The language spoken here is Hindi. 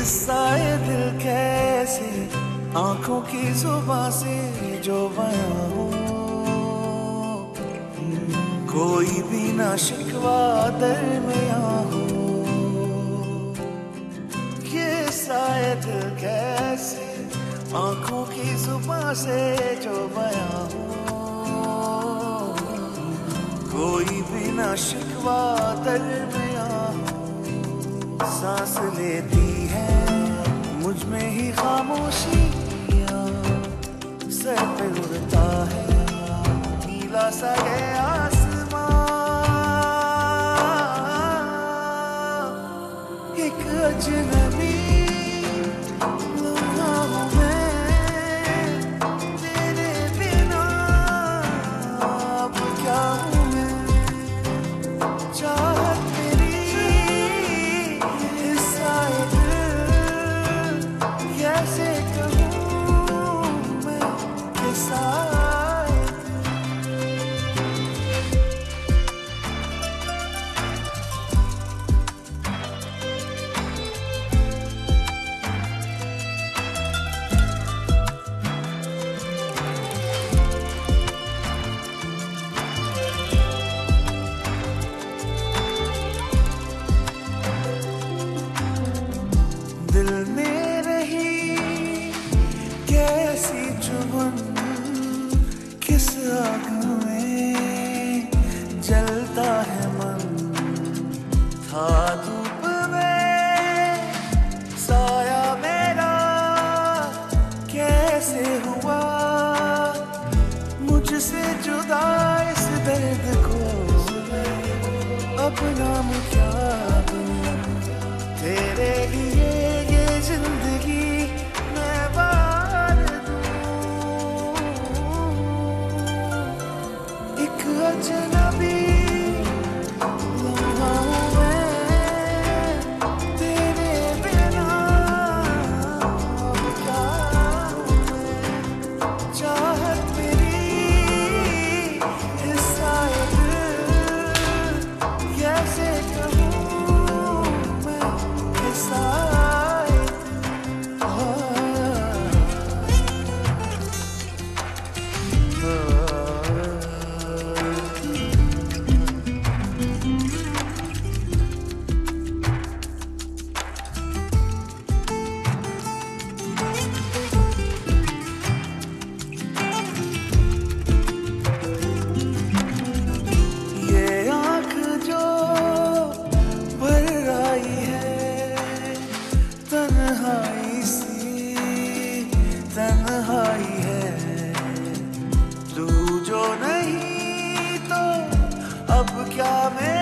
साए दिल कैसे आंखों की जुबां से जो बयां हो, कोई भी ना शिकवा दरमियां हो। ये साए दिल कैसे आंखों की जुबां से जो बयां हो, कोई भी ना शिकवा दरमियां हो। सांस लेती है मुझ में ही खामोशियाँ, सर पे उड़ता है नीला सा ये आसमां। एक अजनबी लम्हा हूँ मैं तेरे बिना, अब क्या हूँ मैं। चाहत मेरी हिस्सा कैसे कहूँ मैं किस्सा। दिल में रही कैसी चुभन, किस आग में जलता है मन। था धूप में साया मेरा कैसे हुआ मुझसे जुदा, इस दर्द को अपना क्या दूं। तेरे लिए ये जिंदगी मैं वार दूं। एक अजनबी लम्हा हूँ मैं तेरे बिना, अब क्या हूँ मैं। चाहत मेरी हिस्सा कैसे कहूँ मैं किस्सा। ये आँख जो भर आई है तन्हाई सी तन्हाई है। तू जो नहीं तो अब क्या मैं